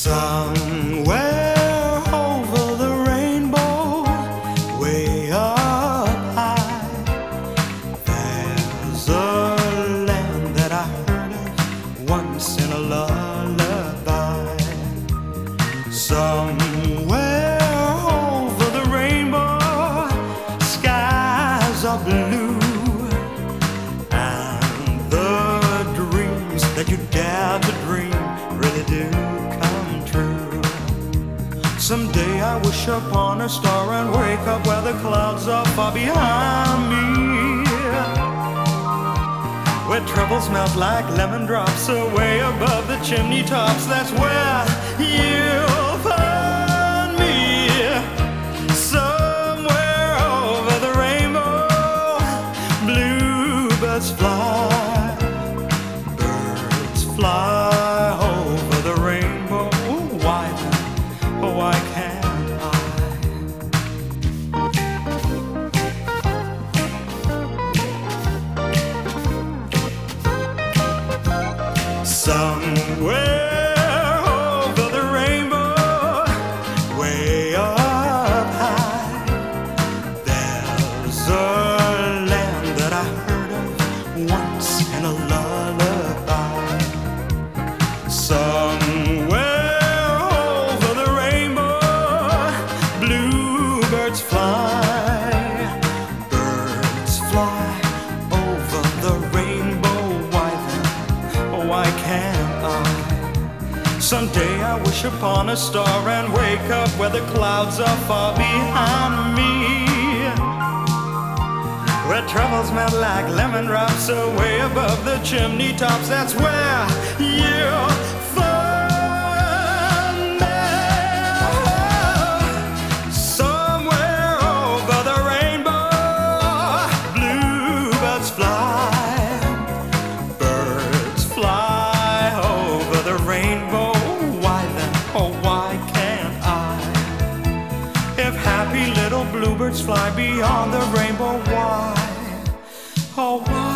Somewhere over the rainbow, way up high, there's a land that I heard of once in a lullaby. Somewhere over the rainbow, skies are blue, and the dreams that you dare to dream really do come true. Someday I wish upon a star and wake up where the clouds are far behind me, where troubles melt like lemon drops away above the chimney tops. That's where you'll find me. Somewhere over the rainbow, bluebirds fly, birds fly over the rainbow. Why then, why can't I? Somewhere over the rainbow, way up high, there's a land that I heard of once in a lullaby. Somewhere over the rainbow, bluebirds fly, birds fly over the rainbow. Why then, why can't I? Someday I wish upon a star and wake up where the clouds are far behind me, where troubles melt like lemon drops away above the chimney tops. That's where you'll find me. Somewhere over the rainbow, bluebirds fly, birds fly over the rainbow. Why then, why can't I? If happy little bluebirds fly beyond the rainbow, why? Oh, why?